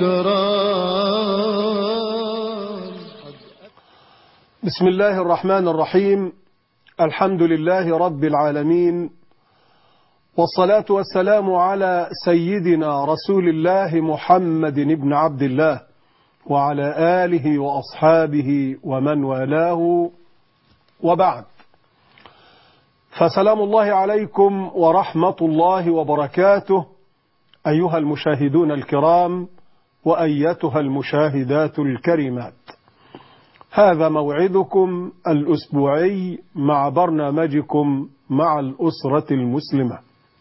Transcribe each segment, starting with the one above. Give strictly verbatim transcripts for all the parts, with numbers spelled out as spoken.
الكرام. بسم الله الرحمن الرحيم. الحمد لله رب العالمين، والصلاة والسلام على سيدنا رسول الله محمد بن عبد الله وعلى آله وأصحابه ومن والاه، وبعد، فسلام الله عليكم ورحمة الله وبركاته أيها المشاهدون الكرام وأيتها المشاهدات الكريمات. هذا موعدكم الأسبوعي مع برنامجكم مع الأسرة المسلمة.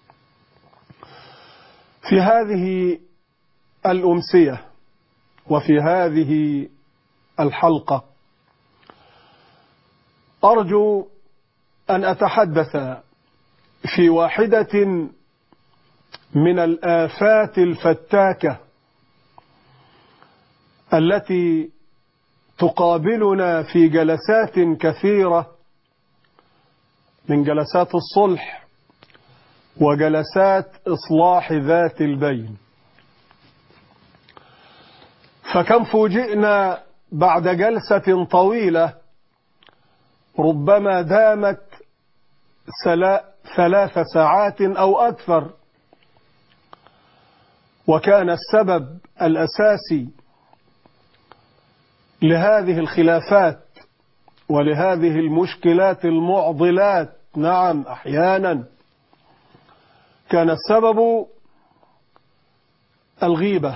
في هذه الأمسية وفي هذه الحلقة أرجو أن أتحدث في واحدة من الآفات الفتاكة التي تقابلنا في جلسات كثيرة من جلسات الصلح وجلسات إصلاح ذات البين. فكم فوجئنا بعد جلسة طويلة ربما دامت ثلاث ساعات أو أكثر، وكان السبب الأساسي لهذه الخلافات ولهذه المشكلات المعضلات، نعم أحيانا كان السبب الغيبة،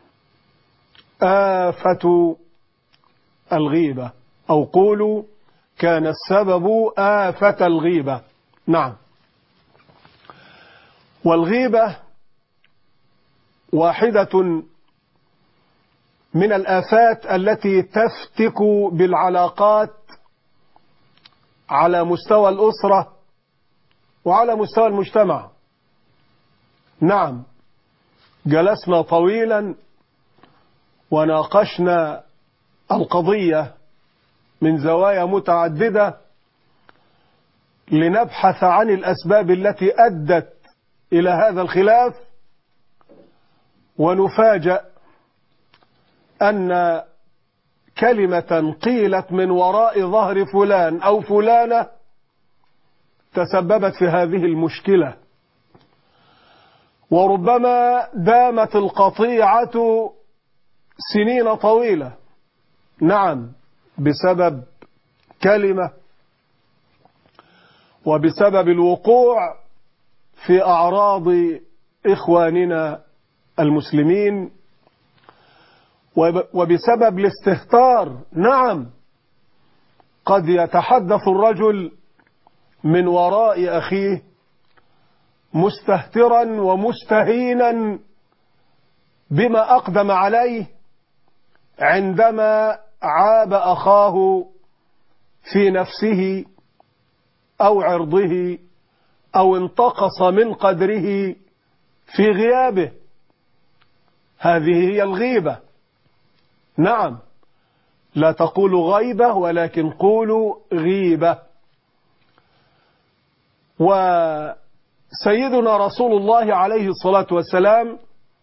آفة الغيبة، أو قولوا كان السبب آفة الغيبة. نعم، والغيبة واحدة من الآفات التي تفتك بالعلاقات على مستوى الأسرة وعلى مستوى المجتمع. نعم، جلسنا طويلا وناقشنا القضية من زوايا متعددة لنبحث عن الأسباب التي أدت إلى هذا الخلاف، ونفاجأ أن كلمة قيلت من وراء ظهر فلان أو فلانة تسببت في هذه المشكلة، وربما دامت القطيعة سنين طويلة. نعم، بسبب كلمة وبسبب الوقوع في أعراض إخواننا المسلمين وبسبب الاستهتار. نعم، قد يتحدث الرجل من وراء أخيه مستهترا ومستهينا بما أقدم عليه عندما عاب أخاه في نفسه أو عرضه أو انتقص من قدره في غيابه. هذه هي الغيبة. نعم، لا تقولوا غيبة ولكن قولوا غيبة. وسيدنا رسول الله عليه الصلاة والسلام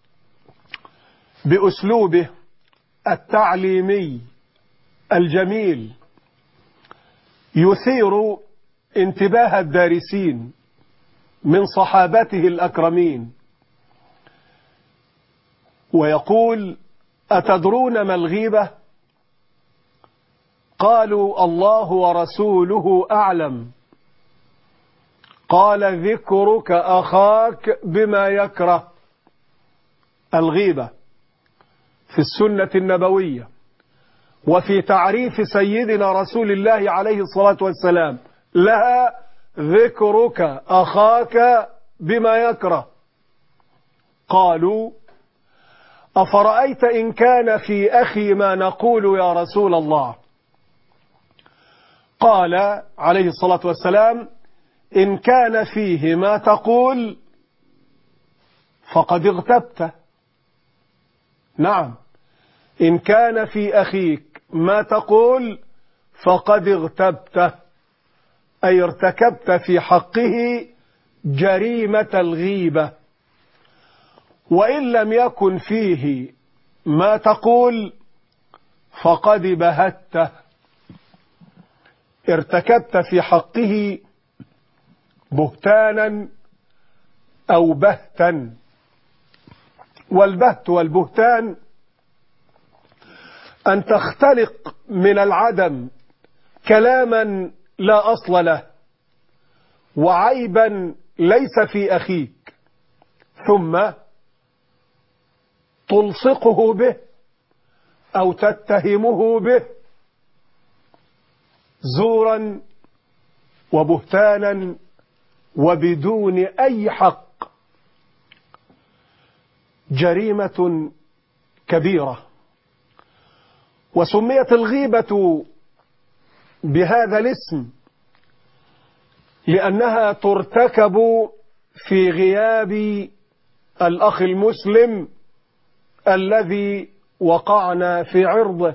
بأسلوبه التعليمي الجميل يثير انتباه الدارسين من صحابته الأكرمين، ويقول: أتدرون ما الغيبة؟ قالوا: الله ورسوله أعلم. قال: ذكرك أخاك بما يكره. الغيبة في السنة النبوية وفي تعريف سيدنا رسول الله عليه الصلاة والسلام لها ذكرك أخاك بما يكره. قالوا: أفرأيت إن كان في أخي ما نقول يا رسول الله؟ قال عليه الصلاة والسلام: إن كان فيه ما تقول فقد اغتبت. نعم، إن كان في أخيك ما تقول فقد اغتبته، أي ارتكبت في حقه جريمة الغيبة. وإن لم يكن فيه ما تقول فقد بهته، ارتكبت في حقه بهتانا أو بهتا. والبهت والبهتان أن تختلق من العدم كلاما لا أصل له وعيبا ليس في أخيك، ثم تلصقه به أو تتهمه به زورا وبهتانا وبدون أي حق. جريمة كبيرة، وسميت الغيبة بهذا الاسم لأنها ترتكب في غياب الأخ المسلم الذي وقعنا في عرضه،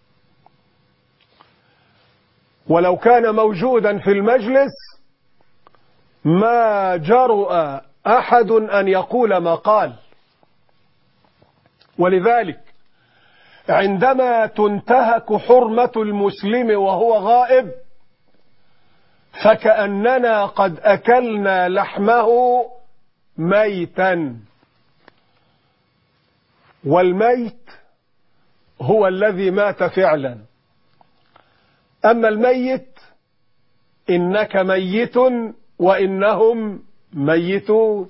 ولو كان موجودا في المجلس ما جرؤ أحد أن يقول ما قال. ولذلك عندما تنتهك حرمة المسلم وهو غائب فكأننا قد أكلنا لحمه ميتا، والميت هو الذي مات فعلا. أما الميت إنك ميت وإنهم ميتون،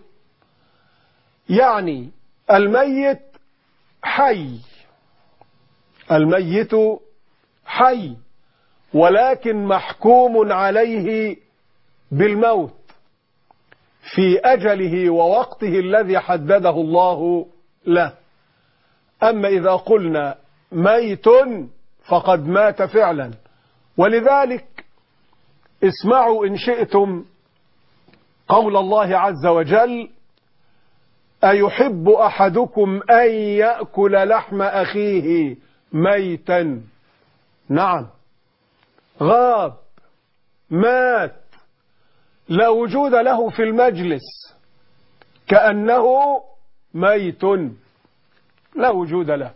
يعني الميت حي، الميت حي ولكن محكوم عليه بالموت في أجله ووقته الذي حدده الله له. أما إذا قلنا ميت فقد مات فعلا. ولذلك اسمعوا إن شئتم قول الله عز وجل: أيحب أحدكم أن يأكل لحم أخيه ميتا؟ نعم، غاب، مات، لا وجود له في المجلس، كأنه ميت لا وجود له.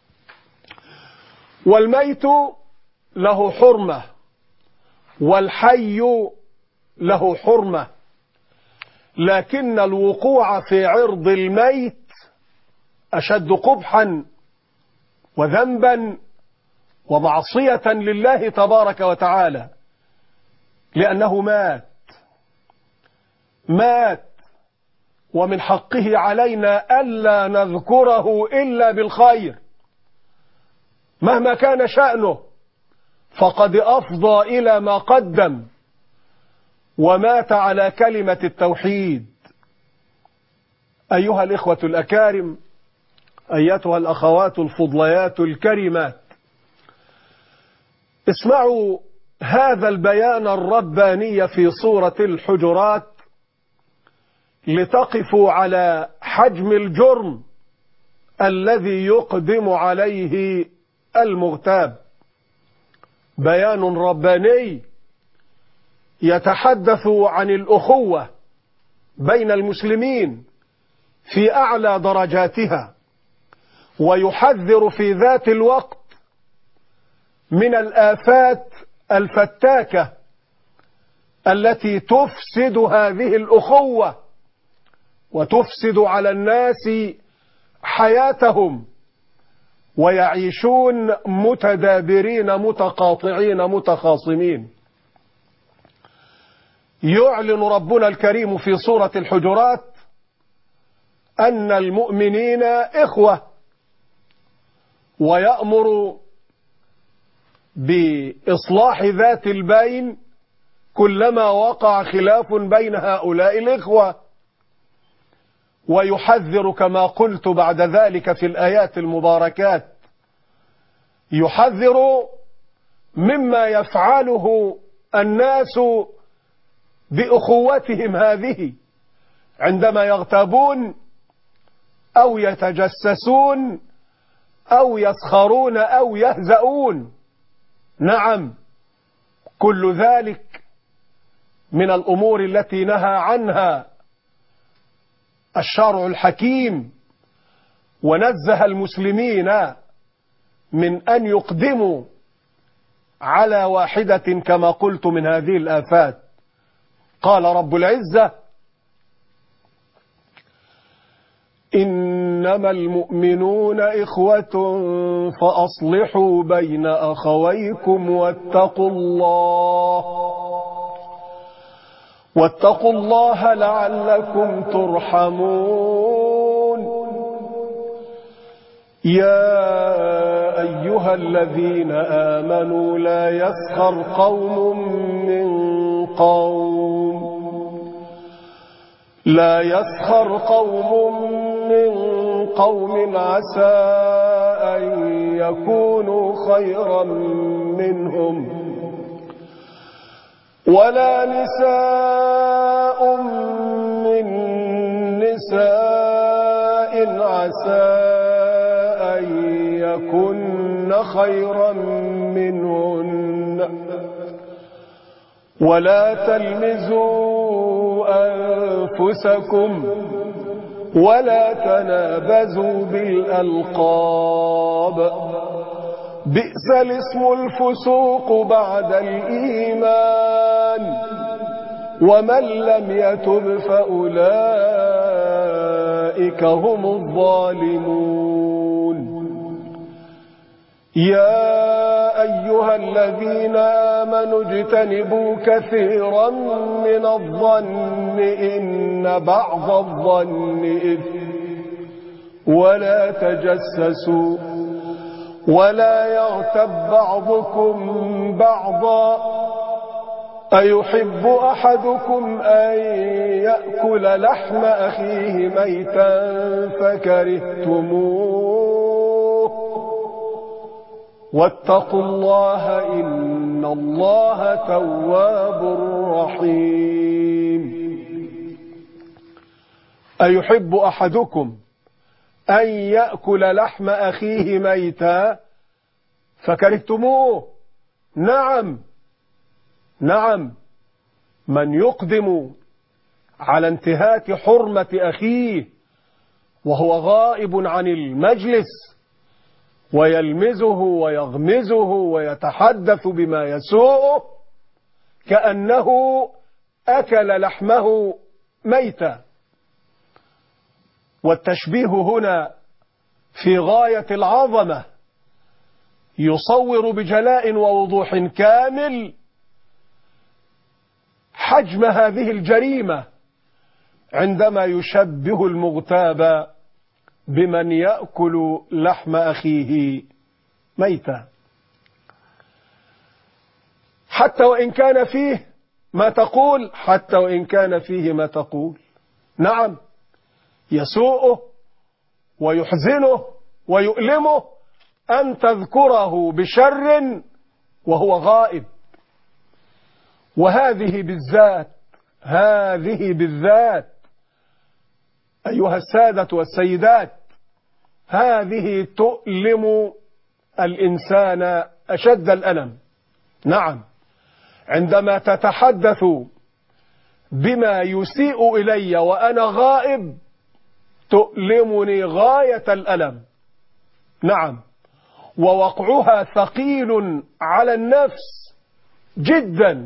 والميت له حرمة والحي له حرمة، لكن الوقوع في عرض الميت أشد قبحا وذنبا ومعصية لله تبارك وتعالى، لأنه مات مات ومن حقه علينا ألا نذكره إلا بالخير مهما كان شأنه، فقد أفضى إلى ما قدم ومات على كلمة التوحيد. أيها الإخوة الأكارم، أيتها الأخوات الفضليات الكريمات، اسمعوا هذا البيان الرباني في سورة الحجرات لتقفوا على حجم الجرم الذي يقدم عليه المغتاب. بيان رباني يتحدث عن الأخوة بين المسلمين في أعلى درجاتها، ويحذر في ذات الوقت من الآفات الفتاكة التي تفسد هذه الأخوة وتفسد على الناس حياتهم، ويعيشون متدابرين متقاطعين متخاصمين. يعلن ربنا الكريم في سورة الحجرات أن المؤمنين إخوة، ويأمر بإصلاح ذات البين كلما وقع خلاف بين هؤلاء الإخوة، ويحذر كما قلت بعد ذلك في الآيات المباركات، يحذر مما يفعله الناس بأخوتهم هذه عندما يغتابون أو يتجسسون أو يسخرون أو يهزؤون. نعم، كل ذلك من الأمور التي نهى عنها الشرع الحكيم ونزه المسلمين من أن يقدموا على واحدة كما قلت من هذه الآفات. قال رب العزة: إنما المؤمنون إخوة فأصلحوا بين أخويكم واتقوا الله واتقوا الله لعلكم ترحمون. يا أيها الذين آمنوا لا يسخر قوم من قوم لا يسخر قوم من قوم عسى أن يكونوا خيرا منهم ولا نساء من نساء عسى أن يكن خيرا منهن ولا تلمزوا أنفسكم ولا تنابزوا بالألقاب بئس الاسم الفسوق بعد الإيمان ومن لم يتب فأولئك هم الظالمون. يا أيها الذين آمنوا اجتنبوا كثيرا من الظن إن بعض الظن إثم ولا تجسسوا ولا يغتب بعضكم بعضا أيحب أحدكم أن يأكل لحم أخيه ميتا فكرهتموه واتقوا الله إن الله تواب رحيم. أيحب أحدكم أن يأكل لحم أخيه ميتا فكرهتموه. نعم نعم، من يقدم على انتهاك حرمة أخيه وهو غائب عن المجلس ويلمزه ويغمزه ويتحدث بما يسوءه كأنه أكل لحمه ميتا. والتشبيه هنا في غاية العظمة، يصور بجلاء ووضوح كامل حجم هذه الجريمة عندما يشبه المغتاب بمن يأكل لحم أخيه ميتا، حتى وإن كان فيه ما تقول حتى وإن كان فيه ما تقول. نعم، يسوءه ويحزنه ويؤلمه أن تذكره بشر وهو غائب. وهذه بالذات هذه بالذات أيها السادة والسيدات، هذه تؤلم الإنسان أشد الألم. نعم، عندما تتحدث بما يسيء إلي وأنا غائب تؤلمني غاية الألم. نعم، ووقعها ثقيل على النفس جدا،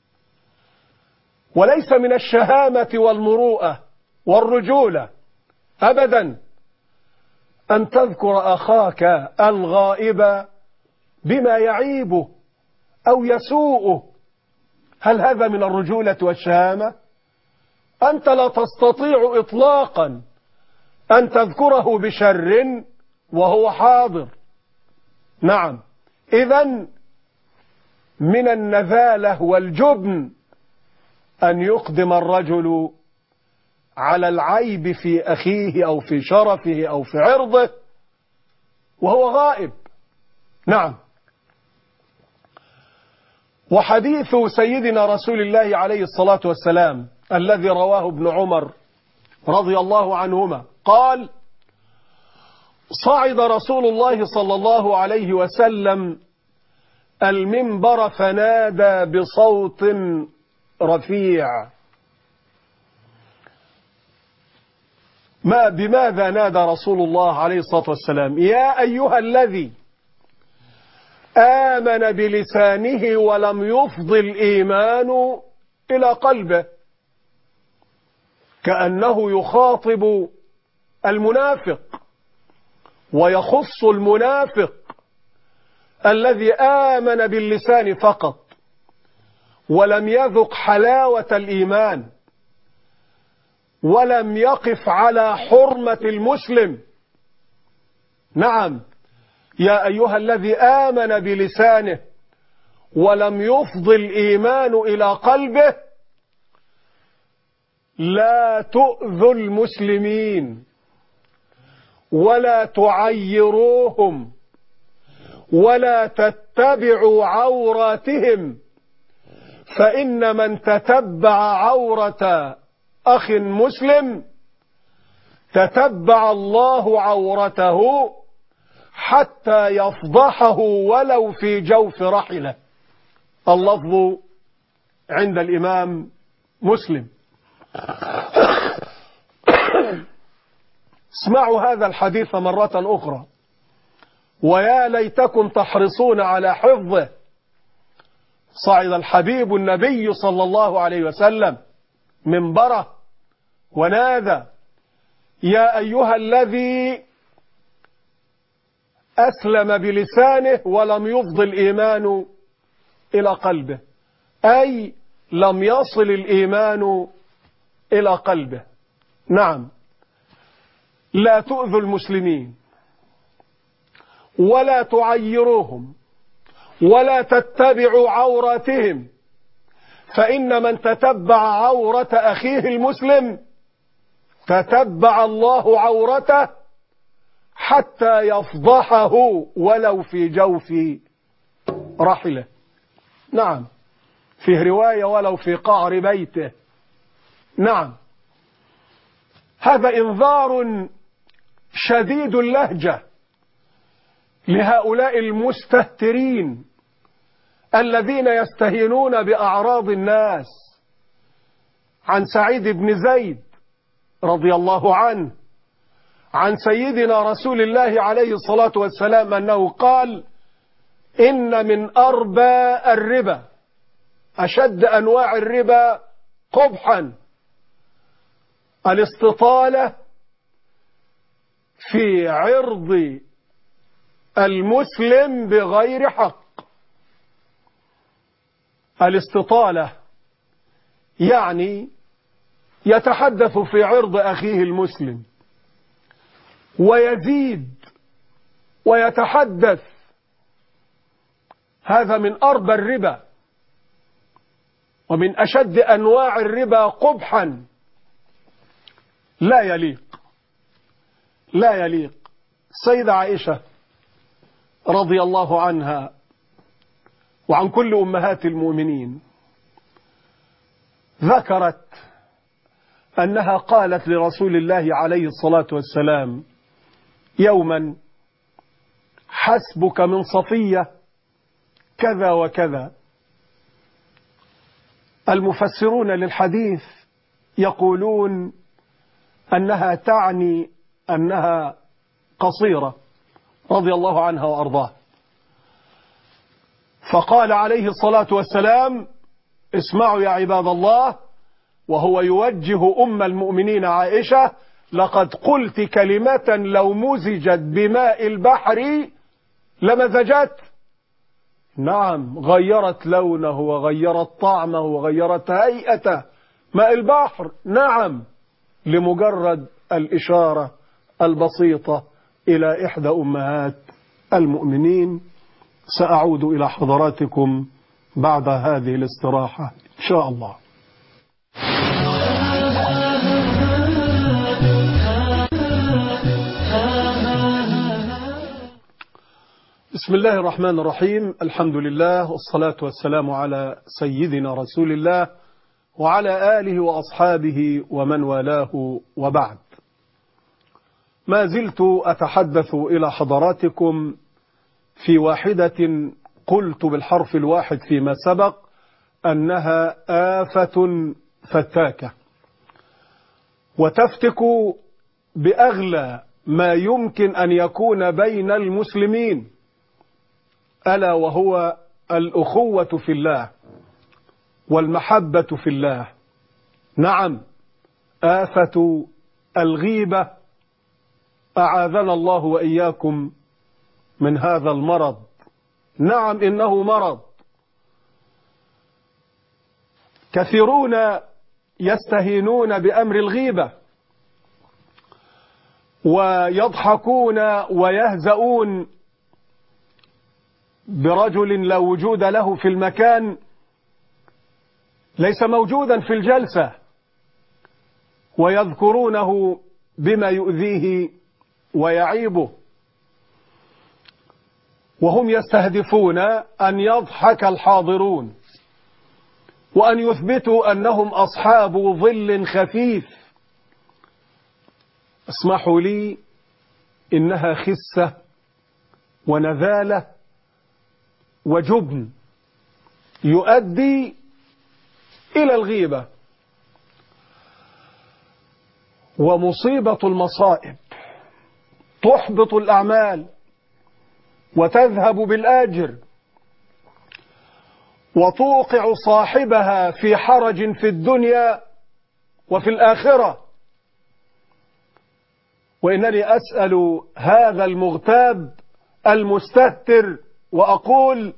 وليس من الشهامة والمروءة والرجولة أبدا أن تذكر أخاك الغائب بما يعيبه أو يسوءه. هل هذا من الرجولة والشهامة؟ أنت لا تستطيع إطلاقا أن تذكره بشر وهو حاضر. نعم، إذن من النذالة والجبن أن يقدم الرجل على العيب في أخيه أو في شرفه أو في عرضه وهو غائب. نعم، وحديث سيدنا رسول الله عليه الصلاة والسلام الذي رواه ابن عمر رضي الله عنهما قال: صعد رسول الله صلى الله عليه وسلم المنبر فنادى بصوت رفيع: ما بماذا نادى رسول الله عليه الصلاة والسلام؟ يا أيها الذي آمن بلسانه ولم يفض الإيمان إلى قلبه، كأنه يخاطب المنافق ويخص المنافق الذي آمن باللسان فقط ولم يذق حلاوة الإيمان ولم يقف على حرمة المسلم. نعم، يا أيها الذي آمن بلسانه ولم يفض الإيمان إلى قلبه لا تؤذوا المسلمين ولا تعيروهم ولا تتبعوا عوراتهم، فإن من تتبع عورة أخ مسلم تتبع الله عورته حتى يفضحه ولو في جوف رحله. اللفظ عند الإمام مسلم. اسمعوا هذا الحديث مرة أخرى، ويا ليتكم تحرصون على حفظه. صعد الحبيب النبي صلى الله عليه وسلم منبره ونادى: يا أيها الذي أسلم بلسانه ولم يفض الإيمان إلى قلبه، أي لم يصل الإيمان إلى قلبه. نعم، لا تؤذوا المسلمين ولا تعيروهم ولا تتبعوا عوراتهم، فإن من تتبع عورة أخيه المسلم تتبع الله عورته حتى يفضحه ولو في جوف رحله. نعم، في رواية ولو في قعر بيته. نعم، هذا إنذار شديد اللهجة لهؤلاء المستهترين الذين يستهينون بأعراض الناس. عن سعيد بن زيد رضي الله عنه عن سيدنا رسول الله عليه الصلاة والسلام أنه قال: إن من أربى الربا، أشد أنواع الربا قبحا، الاستطالة في عرض المسلم بغير حق. الاستطالة يعني يتحدث في عرض أخيه المسلم ويزيد ويتحدث. هذا من أربى الربا ومن أشد أنواع الربا قبحا. لا يليق لا يليق. السيدة عائشة رضي الله عنها وعن كل أمهات المؤمنين ذكرت أنها قالت لرسول الله عليه الصلاة والسلام يوما: حسبك من صفية كذا وكذا. المفسرون للحديث يقولون أنها تعني أنها قصيرة رضي الله عنها وأرضاها. فقال عليه الصلاة والسلام: اسمعوا يا عباد الله، وهو يوجه أم المؤمنين عائشة: لقد قلت كلمة لو مزجت بماء البحر لمزجت. نعم، غيرت لونه وغيرت طعمه وغيرت هيئته، ماء البحر. نعم، لمجرد الإشارة البسيطة إلى إحدى أمهات المؤمنين. سأعود إلى حضراتكم بعد هذه الاستراحة إن شاء الله. بسم الله الرحمن الرحيم. الحمد لله والصلاة والسلام على سيدنا رسول الله وعلى آله وأصحابه ومن والاه، وبعد. ما زلت أتحدث إلى حضراتكم في واحدة قلت بالحرف الواحد فيما سبق أنها آفة فتاكة، وتفتك بأغلى ما يمكن أن يكون بين المسلمين، ألا وهو الأخوة في الله والمحبة في الله. نعم، آفة الغيبة أعاذنا الله وإياكم من هذا المرض. نعم، إنه مرض. كثيرون يستهينون بأمر الغيبة ويضحكون ويهزؤون برجل لا وجود له في المكان، ليس موجودا في الجلسة، ويذكرونه بما يؤذيه ويعيبه، وهم يستهدفون أن يضحك الحاضرون وأن يثبتوا أنهم أصحاب ظل خفيف. اسمحوا لي، إنها خسة ونذالة وجبن يؤدي إلى الغيبة. ومصيبة المصائب تحبط الأعمال وتذهب بالآجر وتوقع صاحبها في حرج في الدنيا وفي الآخرة. وإنني أسأل هذا المغتاب المستهتر وأقول: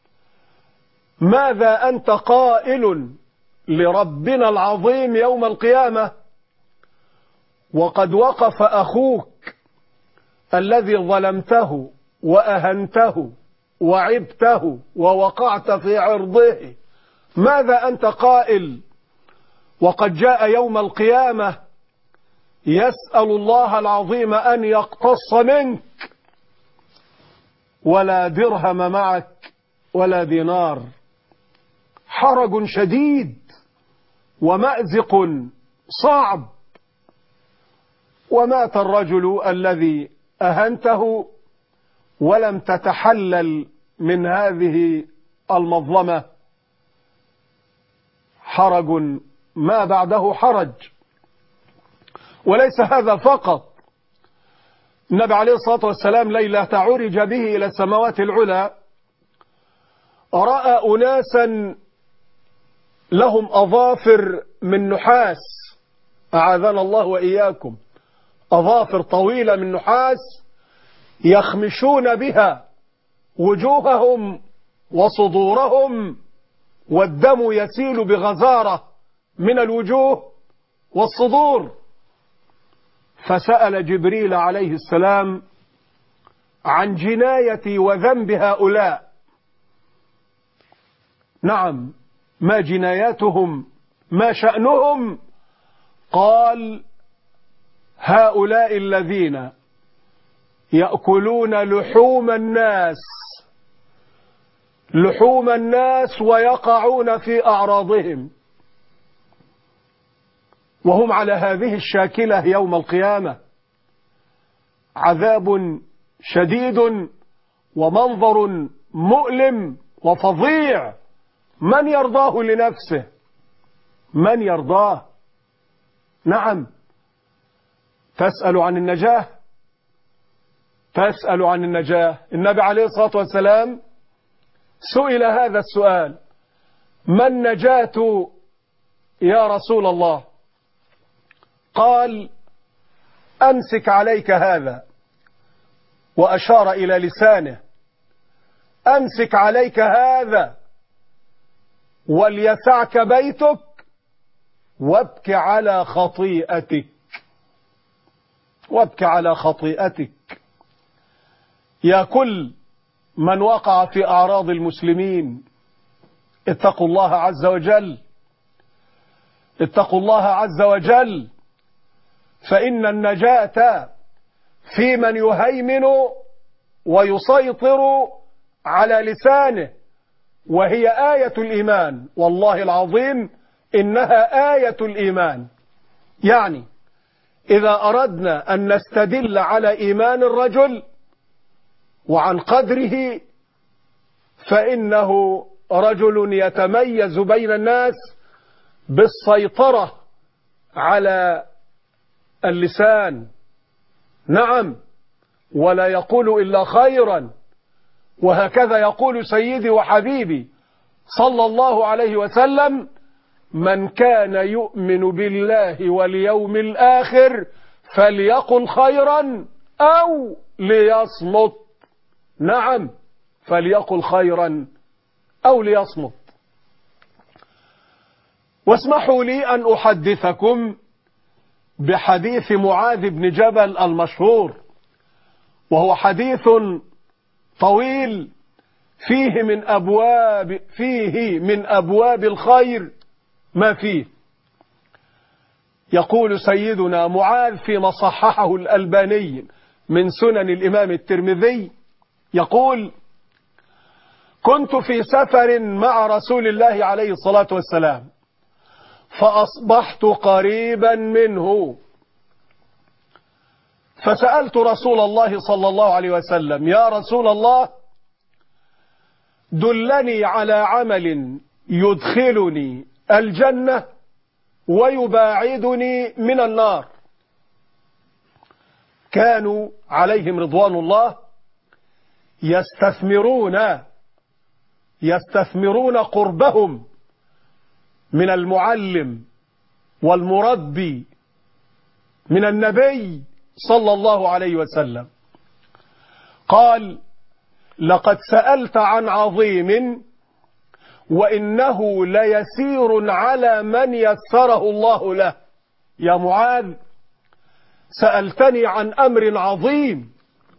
ماذا أنت قائل لربنا العظيم يوم القيامة وقد وقف أخوك الذي ظلمته وأهنته وعبته ووقعت في عرضه؟ ماذا أنت قائل وقد جاء يوم القيامة يسأل الله العظيم أن يقتص منك ولا درهم معك ولا دينار؟ حرج شديد ومأزق صعب. ومات الرجل الذي أهنته ولم تتحلل من هذه المظلمة. حرج ما بعده حرج. وليس هذا فقط، النبي عليه الصلاة والسلام ليلة عرج به إلى السماوات العلى رأى أناسا لهم أظافر من نحاس، أعاذنا الله وإياكم، أظافر طويلة من نحاس يخمشون بها وجوههم وصدورهم، والدم يسيل بغزارة من الوجوه والصدور. فسأل جبريل عليه السلام عن جناية وذنب هؤلاء. نعم، ما جناياتهم؟ ما شأنهم؟ قال: هؤلاء الذين يأكلون لحوم الناس لحوم الناس ويقعون في أعراضهم، وهم على هذه الشاكلة يوم القيامة. عذاب شديد ومنظر مؤلم وفظيع. من يرضاه لنفسه؟ من يرضاه؟ نعم. تسأل عن النجاة، تسأل عن النجاة. النبي عليه الصلاة والسلام سئل هذا السؤال: ما النجاة يا رسول الله؟ قال: أمسك عليك هذا، وأشار إلى لسانه، أمسك عليك هذا وليسعك بيتك وابك على خطيئتك، وابك على خطيئتك. يا كل من وقع في أعراض المسلمين، اتقوا الله عز وجل، اتقوا الله عز وجل، فإن النجاة في من يهيمن ويسيطر على لسانه، وهي آية الإيمان. والله العظيم إنها آية الإيمان. يعني إذا أردنا أن نستدل على إيمان الرجل وعن قدره، فإنه رجل يتميز بين الناس بالسيطرة على اللسان نعم، ولا يقول إلا خيرا. وهكذا يقول سيدي وحبيبي صلى الله عليه وسلم: من كان يؤمن بالله واليوم الآخر فليقل خيرا أو ليصمت. نعم، فليقل خيرا أو ليصمت. واسمحوا لي أن أحدثكم بحديث معاذ بن جبل المشهور، وهو حديث طويل فيه من أبواب فيه من أبواب الخير ما فيه. يقول سيدنا معاذ فيما صححه الألباني من سنن الإمام الترمذي، يقول: كنت في سفر مع رسول الله عليه الصلاة والسلام، فأصبحت قريبا منه، فسألت رسول الله صلى الله عليه وسلم: يا رسول الله، دلني على عمل يدخلني الجنة ويباعدني من النار. كانوا عليهم رضوان الله يستثمرون يستثمرون قربهم من المعلم والمربي من النبي صلى الله عليه وسلم. قال: لقد سألت عن عظيم وإنه ليسير على من يسره الله له. يا معاذ، سألتني عن أمر عظيم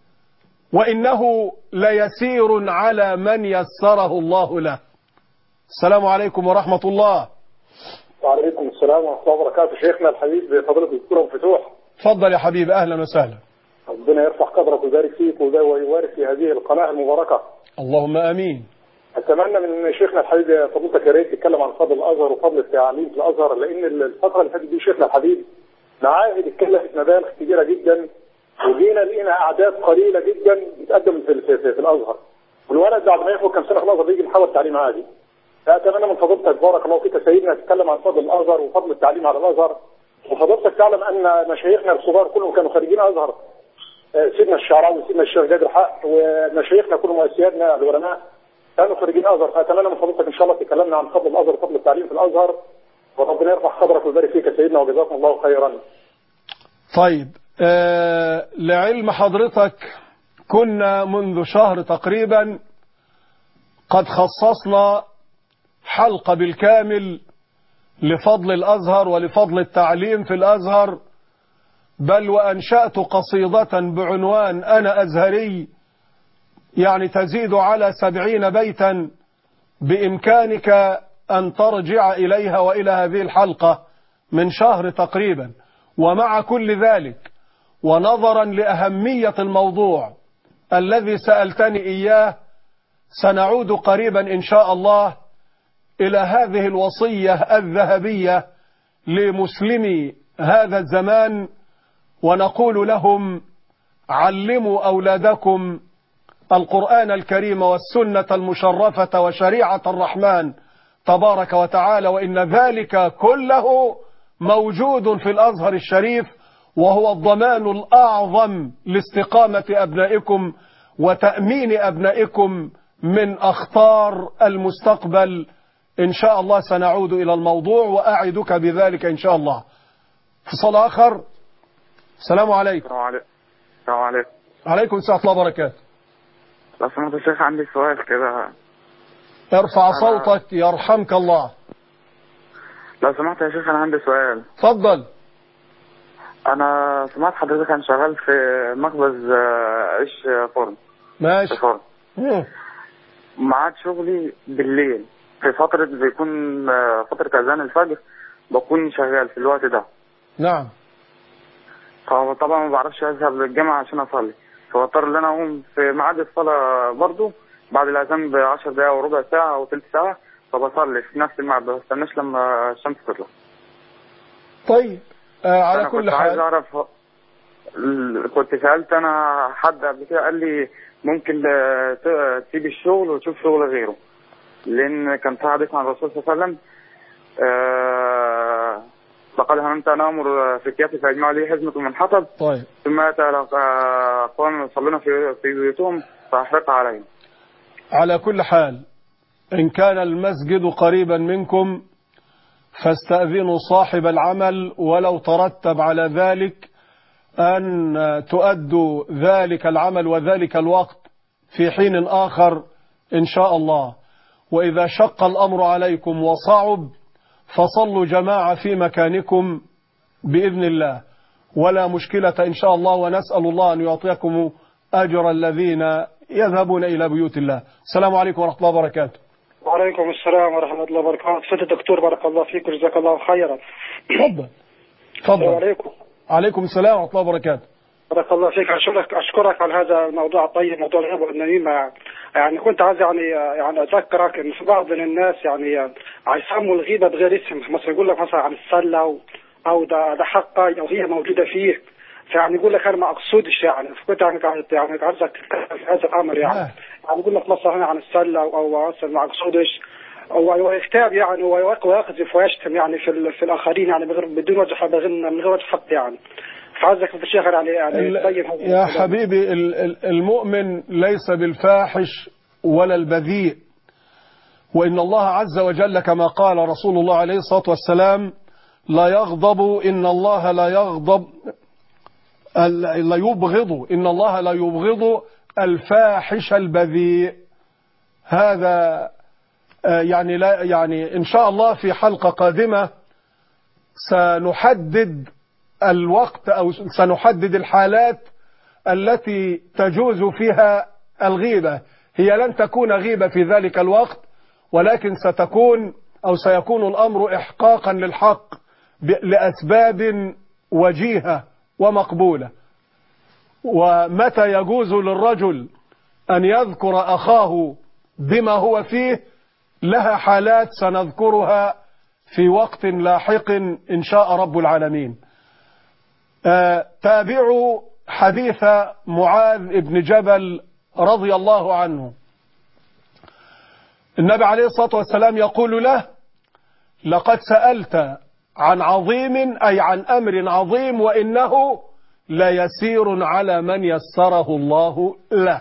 وإنه ليسير على من يسره الله له. السلام عليكم ورحمة الله. وعليكم السلام ورحمة الله وبركاته. شيخنا الحبيب فضيلة الدكتور أبو فتوح. تفضل يا حبيبي، أهلا وسهلا. ربنا يرفع قدرك ويبارك فيك ويبارك في هذه القناة المباركة. اللهم آمين. أتمنى من شيخنا الحبيب فضيلتك يا ريت تتكلم عن فضل الأزهر وفضل التعليم في الأزهر، لأن الفترة اللي فاتت دي شيخنا الحبيب معاهد اتكلفت مبالغ كبيرة جدا، وجينا لقينا أعداد قليلة جدا بتقدم في, في, في, في الأزهر، والولد بعد ما ياخد كم سنة في الأزهر بيجي محاول تعليم عادي. فأتمنى من فضيلتك بارك الله فيك سيدنا تتكلم عن فضل الأزهر وفضل التعليم على الأزهر. وفضيلتك تعلم أن مشايخنا الكبار كلهم كانوا خريجين أزهر، سيدنا الشعراوي وسيدنا الشيخ جابر حق ومشايخنا كلهم وأسيادنا العلماء كانوا خريجين أزهر. فأتمنى من فضيلتك إن شاء الله تكلمنا عن فضل الأزهر وفضل التعليم في الأزهر، وربنا يرفع قدرك ويبارك فيك يا سيدنا وجزاكم الله خيرا. طيب، آه لعلم حضرتك كنا منذ شهر تقريبا قد خصصنا حلقة بالكامل لفضل الأزهر ولفضل التعليم في الأزهر، بل وأنشأت قصيدة بعنوان أنا أزهري، يعني تزيد على سبعين بيتا، بإمكانك أن ترجع إليها وإلى هذه الحلقة من شهر تقريبا. ومع كل ذلك ونظرا لأهمية الموضوع الذي سألتني إياه، سنعود قريبا إن شاء الله إلى هذه الوصية الذهبية لمسلمي هذا الزمان، ونقول لهم: علموا أولادكم القرآن الكريم والسنة المشرفة وشريعة الرحمن تبارك وتعالى، وإن ذلك كله موجود في الأزهر الشريف، وهو الضمان الأعظم لاستقامة أبنائكم وتأمين أبنائكم من أخطار المستقبل. إن شاء الله سنعود إلى الموضوع وأعدك بذلك إن شاء الله. اتصال آخر. السلام عليكم. السلام عليكم. السلام عليكم. عليكم السلام ورحمة الله وبركاته. لو سمحت يا شيخ عندي سؤال كده. ارفع أنا... صوتك يرحمك الله. لو سمحت يا شيخ أنا عندي سؤال. اتفضل. أنا سمعت حضرتك كان شغال في مخبز عيش فرن. ماشي. فرن. ميعاد شغلي بالليل في فترة بيكون فترة أذان الفجر، بكون شغال في الوقت ده. نعم. فطبعا ما بعرفش أذهب للجامعة عشان أصلي، فبضطر إن أنا أقوم في ميعاد الصلاة برضو بعد الأذان بعشر دقايق وربع ساعة أو ثلث ساعة، فبصلي في نفس الميعاد، ما بستناش لما الشمس تطلع. طيب، آه على كل حال. كنت عايز أعرف، كنت سألت أنا حد قبل كده قال لي ممكن تسيب الشغل وتشوف شغل غيره، لأن كان في حديث عن الرسول صلى الله عليه وسلم آه فقال هممت أن أمر فتياتي فيجمعوا لي حزمة من حطب طيب ثم أتى أقوام يصلون في في بيوتهم فأحرق عليهم. على كل حال إن كان المسجد قريبا منكم فاستأذنوا صاحب العمل ولو ترتب على ذلك أن تؤدوا ذلك العمل وذلك الوقت في حين آخر إن شاء الله. وإذا شق الأمر عليكم وصعب فصلوا جماعة في مكانكم بإذن الله ولا مشكلة إن شاء الله، ونسأل الله أن يعطيكم أجر الذين يذهبون إلى بيوت الله. السلام عليكم ورحمة الله وبركاته. وعليكم السلام ورحمة الله وبركاته. سيد الدكتور بارك الله فيك وجزاك الله خيرا. تفضل. تفضل. السلام عليكم. عليكم السلام ورحمة الله وبركاته. بارك الله فيك. أشكرك أشكرك على هذا الموضوع الطيب، موضوع الغيبة والنميمة. يعني. يعني كنت عايز يعني يعني أذكرك إن في بعض من الناس يعني يسموا الغيبة بغير اسم، مثلا يقول لك مثلا عن السلة أو أو ده ده حقي أو هي موجودة فيه، فيعني يقول لك أنا ما أقصدش يعني. فكنت يعني يعني عايزك تتكلم في هذا الأمر يعني. يعني يقول لك مثلا هنا عن السلة أو أو مثلا ما أقصدش أو يغتاب يعني ويقذف ويشتم يعني في في الآخرين يعني بدون وجه من غير وجه حق يعني. فعايزك الشيخ يعني يعني يا حبيبي المؤمن ليس بالفاحش ولا البذيء، وإن الله عز وجل كما قال رسول الله عليه الصلاة والسلام لا يغضب إن الله لا يغضب لا يبغض إن الله لا يبغض الفاحش البذيء. هذا يعني لا يعني إن شاء الله في حلقة قادمة سنحدد الوقت أو سنحدد الحالات التي تجوز فيها الغيبة. هي لن تكون غيبة في ذلك الوقت، ولكن ستكون أو سيكون الأمر إحقاقا للحق لأسباب وجيهة ومقبولة. ومتى يجوز للرجل أن يذكر أخاه بما هو فيه لها حالات سنذكرها في وقت لاحق إن شاء رب العالمين. آه تابعوا حديث معاذ بن جبل رضي الله عنه. النبي عليه الصلاة والسلام يقول له لقد سألت عن عظيم أي عن أمر عظيم وإنه ليسير على من يسره الله له.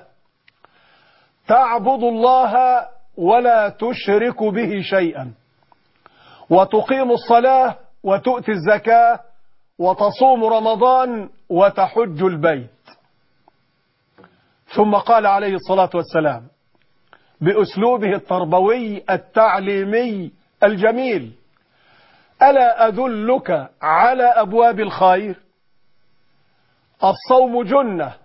تعبد الله ولا تشرك به شيئا وتقيم الصلاة وتؤتي الزكاة وتصوم رمضان وتحج البيت. ثم قال عليه الصلاة والسلام بأسلوبه التربوي التعليمي الجميل ألا أدلك على أبواب الخير؟ الصوم جنة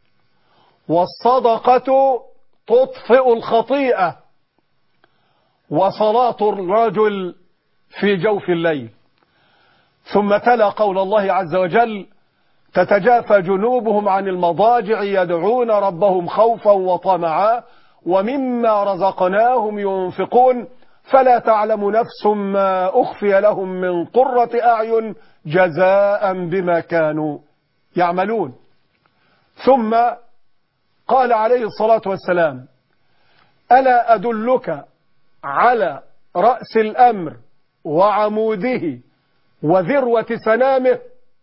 والصدقة تطفئ الخطيئة وصلاة الرجل في جوف الليل. ثم تلا قول الله عز وجل تتجافى جنوبهم عن المضاجع يدعون ربهم خوفا وطمعا ومما رزقناهم ينفقون فلا تعلم نفس ما أخفي لهم من قرة أعين جزاء بما كانوا يعملون. ثم قال عليه الصلاة والسلام ألا أدلك على رأس الأمر وعموده وذروة سنامه؟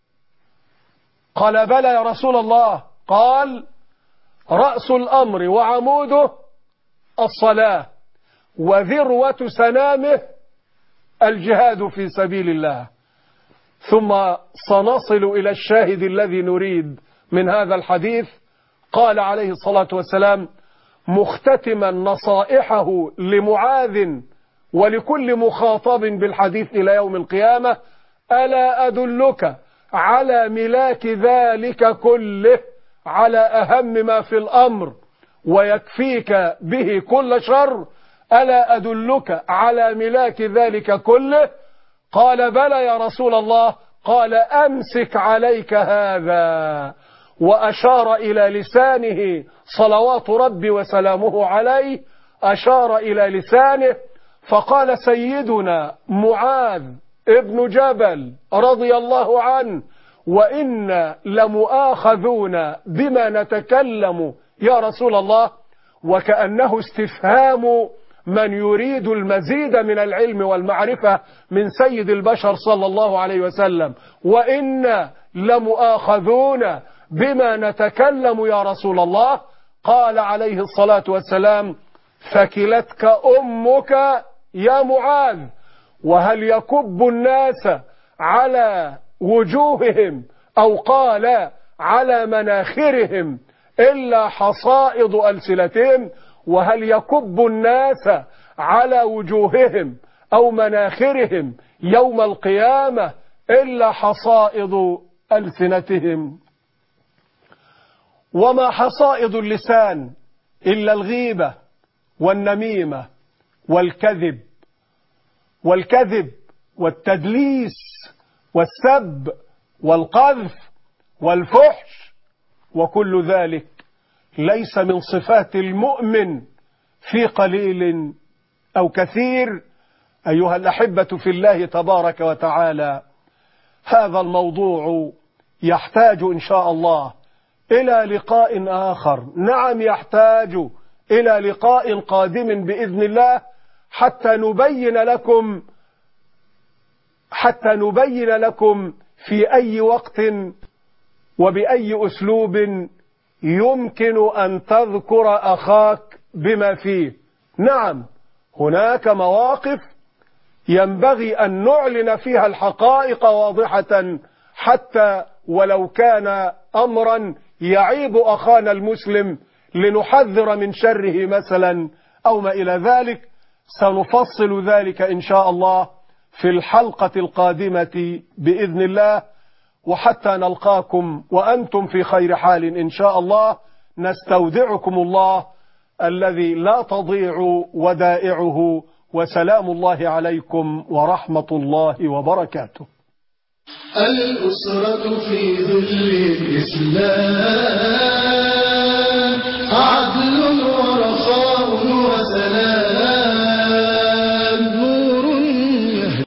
قال بلى يا رسول الله. قال رأس الأمر وعموده الصلاة وذروة سنامه الجهاد في سبيل الله. ثم سنصل إلى الشاهد الذي نريد من هذا الحديث. قال عليه الصلاة والسلام مختتما نصائحه لمعاذ ولكل مخاطب بالحديث إلى يوم القيامة ألا أدلك على ملاك ذلك كله، على أهم ما في الأمر ويكفيك به كل شر؟ ألا أدلك على ملاك ذلك كله؟ قال بلى يا رسول الله. قال أمسك عليك هذا، وأشار إلى لسانه صلوات ربي وسلامه عليه، أشار إلى لسانه فقال سيدنا معاذ ابن جبل رضي الله عنه وإن لمؤاخذون بما نتكلم يا رسول الله، وكأنه استفهام من يريد المزيد من العلم والمعرفة من سيد البشر صلى الله عليه وسلم. وإنا لمؤاخذون بما نتكلم يا رسول الله. قال عليه الصلاة والسلام: ثكلتك أمك يا معاذ. وهل يكب الناس على وجوههم أو قال على مناخرهم إلا حصائد ألسنتهم؟ وهل يكب الناس على وجوههم أو مناخرهم يوم القيامة إلا حصائد ألسنتهم؟ وما حصائد اللسان إلا الغيبة والنميمة والكذب والكذب والتدليس والسب والقذف والفحش، وكل ذلك ليس من صفات المؤمن في قليل أو كثير. أيها الأحبة في الله تبارك وتعالى، هذا الموضوع يحتاج إن شاء الله إلى لقاء آخر. نعم، يحتاج إلى لقاء قادم بإذن الله حتى نبين لكم حتى نبين لكم في أي وقت وبأي أسلوب يمكن أن تذكر أخاك بما فيه. نعم، هناك مواقف ينبغي أن نعلن فيها الحقائق واضحة، حتى ولو كان أمرا يعيب أخانا المسلم لنحذر من شره مثلا أو ما إلى ذلك. سنفصل ذلك إن شاء الله في الحلقة القادمة بإذن الله. وحتى نلقاكم وأنتم في خير حال إن شاء الله، نستودعكم الله الذي لا تضيع ودائعه، وسلام الله عليكم ورحمة الله وبركاته. الأسرة في ظل الإسلام